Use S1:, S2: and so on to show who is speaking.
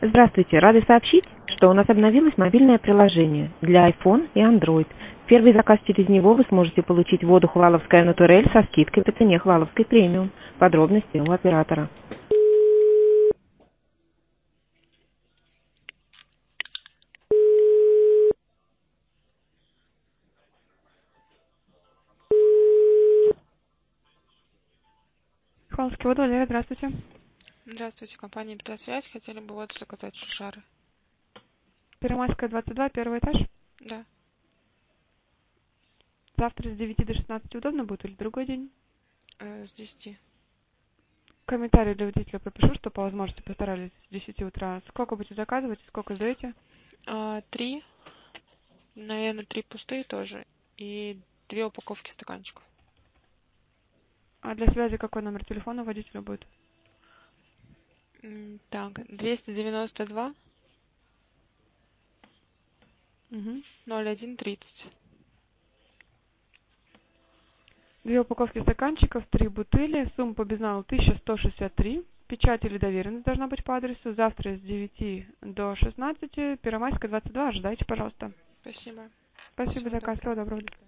S1: Здравствуйте, рады сообщить, что у нас обновилось мобильное приложение для iPhone и Android. Первый заказ через него вы сможете получить воду Хваловская Натурель со скидкой по цене Хваловской премиум. Подробности у оператора.
S2: Хваловский воду, Валерия, здравствуйте.
S3: Здравствуйте, компания Петросвязь. Хотели бы воду заказать Шишары.
S2: Первомайская, 22, первый этаж.
S3: Да.
S2: Завтра с 9 до 16 удобно будет или другой день?
S3: С 10.
S2: Комментарий для водителя пропишу, что по возможности постарались с 10 утра. Сколько будете заказывать и сколько сдаете?
S3: 3. Наверное, 3 пустые тоже. И 2 упаковки стаканчиков.
S2: А для связи какой номер телефона водителя будет?
S3: Так, 292 01 30.
S2: 2 упаковки стаканчиков, 3 бутыли, сумма по безналу 1163. Печать или доверенность должна быть по адресу. Завтра с 9 до 16, Первомайская, 22. Ожидайте, пожалуйста.
S3: Спасибо.
S2: Спасибо
S3: Всего
S2: за заказ.
S3: доброго.
S2: Всего доброго.